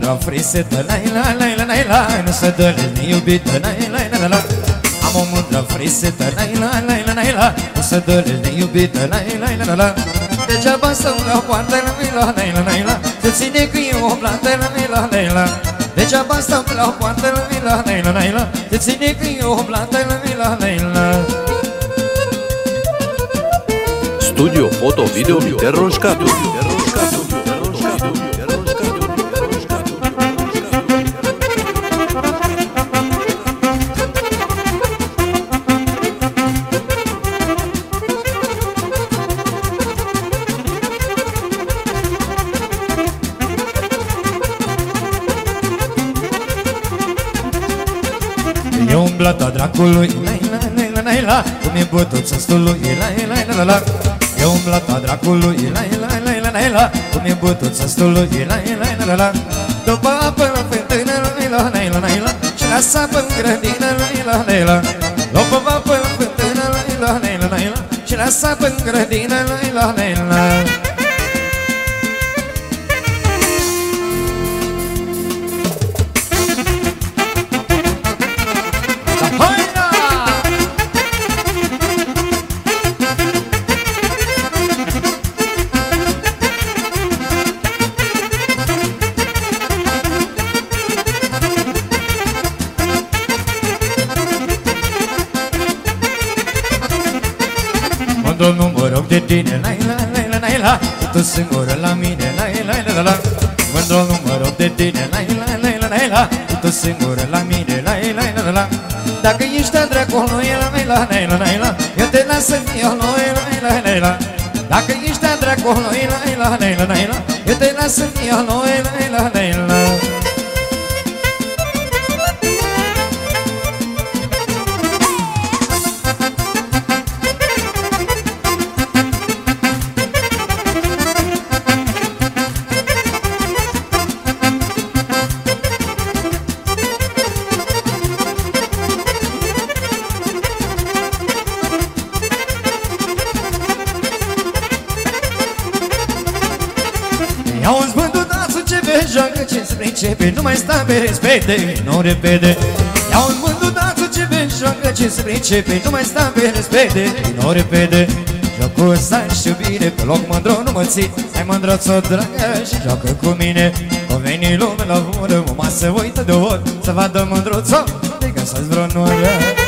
mândra frisetă, la, nu se dă neiubită, la. Am o mândră frisetă, la, nu se dă neiubită, la. Degeaba stau la poartă, la, te ține că e o plată, la. Degeaba stau la poartă, la, te ține că e o plată, la. Studio Foto Video Miter Roșcatu. E umblata dracului, la, cum e bătuța stului, la. E umblata dracului, la, cum e bătuța stului, la. După apă la fântână, la, și la sapă în grădină, la. După apă la fântână, la, și la sapă în grădină, la. Nu mă rog de tine, la, tu singură la mine, la. Mândru nu mă rog de tine, la, tu singură la mine, la. Dacă ești a dracului, la, eu te las să fiu lui, la. Dacă ești a dracului, la, eu te las să fiu lui, la. Iau-ți bândudațul ce vezi, joacă ce-ți pricepe, nu mai sta pe respecte, nu repede. Iau-ți bândudațul ce vezi, joacă ce-ți pricepe, nu mai sta pe respecte, nu repede. Jocul ăsta și iubire, pe loc mândru nu mă ții, hai mândruț-o dragă și joacă cu mine. O veni lume la ură, mama se uită de ori, să vadă mândruț-o, de găsați vreo noră.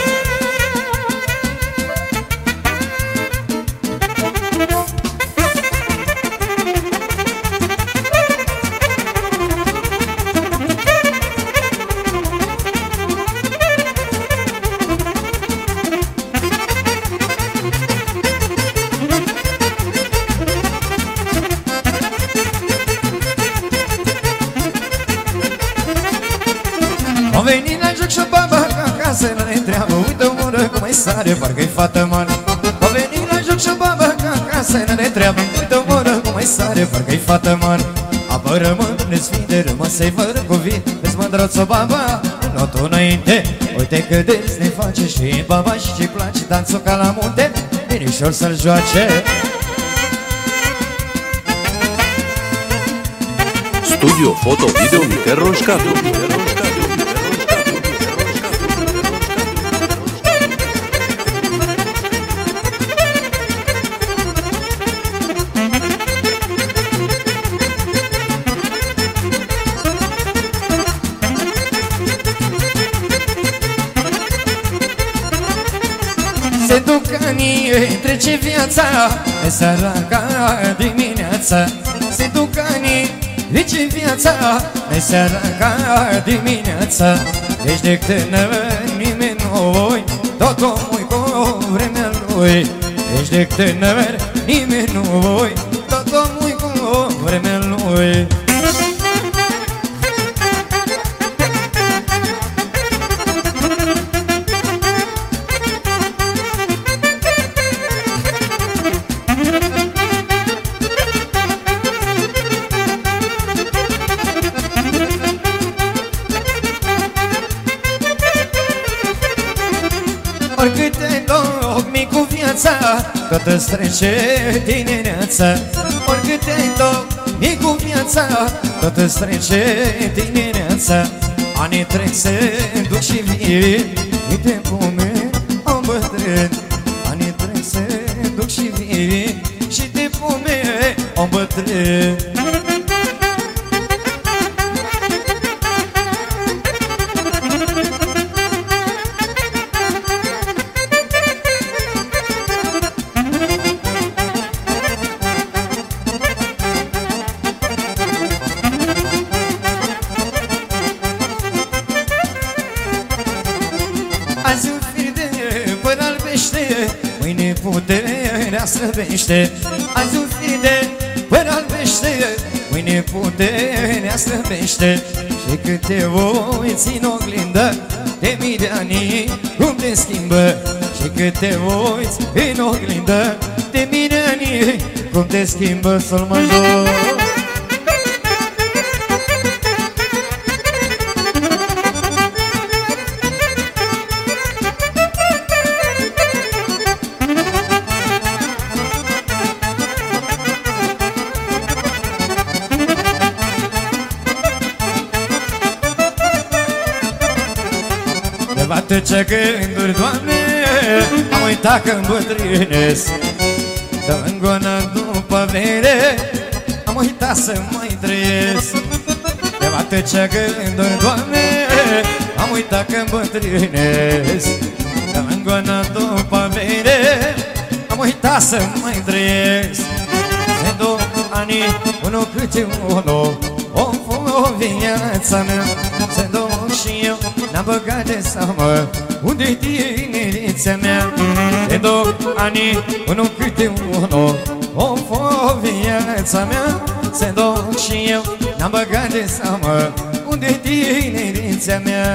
Am venit la joc și-o baba ca acasă ne întreabă, uite o mură cum mai sare, parcă-i fată mare. Am venit la joc și-o baba ca acasă ne întreabă, uite o mură cum mai sare, parcă-i fată mare. Apă rămân nesfinde, rămân să-i văd cuvinte, vezi mândruț-o baba, nu tu înainte. Uite cât de ne face și baba și ce-i place danțul ca la munte, binișor să-l joace. Studio Foto Video Miter Roșcatu. Se duc anii, trece viața, pe săraca dimineața. Se duc anii, trece viața, pe săraca dimineața. Deci de tânăr nimeni nu-i, tot omul cu vremea lui. Deci de tânăr nimeni nu-i, tot omul cu vremea lui. Oricât te dogmi cu viața, tot îți trece tinereața. Oricât te e cu viața, tot îți trece tinereața. Anii trec, se duc și vin, uite cum e, am bătrân. Anii trec, se duc și vin, și de cum e, am bătrân. Azi un fir de păr albește, mâine puterea slăbește. Azi un fir de păr albește, mâine puterea slăbește. Și cât te uiți în oglindă, de mii de ani cum te schimbă. Și cât te uiți în oglindă, de mii de ani cum te schimbă. Sol major. Bate ce gânduri, Doamne, am uitat că îmbătrânesc. Dă-mi goana după vere, am uitat să mai trăiesc. Te bate ce gânduri, Doamne, am uitat că îmbătrânesc. Dă-mi goana după vere, am uitat să mai trăiesc. Se duc ani, unul câte unul, o viața mea. Se duc și eu, n-am băgat de seamă unde-i tinerețea mea. Se duc ani, unul câte unul, o viața mea. Se duc și eu, n-am băgat de seamă unde-i tinerețea mea.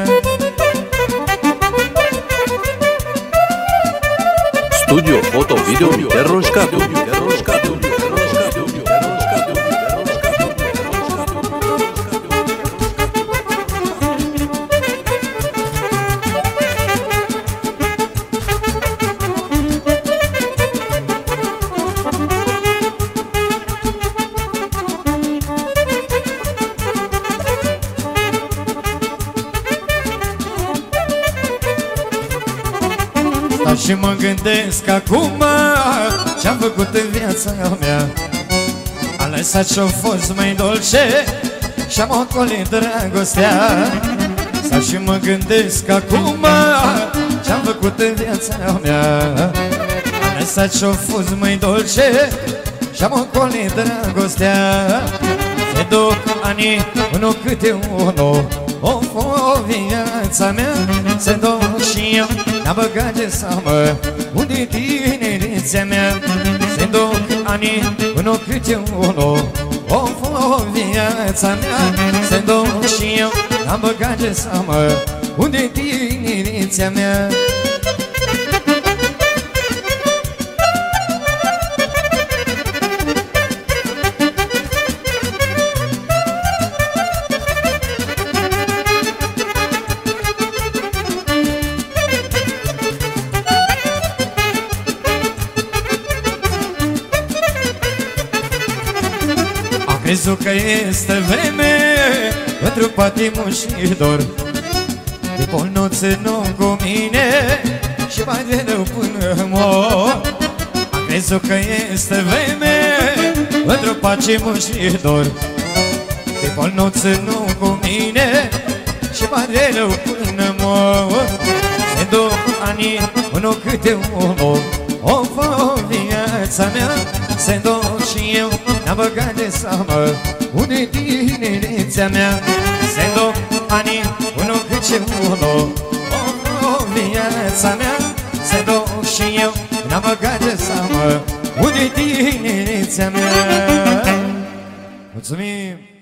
Studio Foto Video Miter Roșcatu. Și mă gândesc acum ce-am făcut în viața mea. Am lăsat ce-a fost mai dolce și-am ocolit dragostea. Stai și mă gândesc acum ce-am făcut în viața mea. Am lăsat ce-a fost mai dolce și-am ocolit dragostea. Se duc ani, unul câte unul, o viața mea. Se duc și eu, n-am băgat de seamă unde-i tinerețea mea. Se duc ani, unul câte unul, o viața mea. Se duc și eu, n-am băgat de seamă unde-i tinerețea mea. Crezut că este vreme pentru patimul și dor, de polnoțe nu cu mine și mai de rău până mor. Am crezut că este vreme pentru patimul și dor, de polnoțe nu cu mine și mai de rău până mor. Se duc ani, unul câte unul, o viața mea. Se duc și eu, n-am băgat de seamă unde-i tinerețea mea. Se duc ani, unul câte unul, o viața mea. Se duc și eu, n-am băgat de seamă unde-i tinerețea mea. Mulțumim!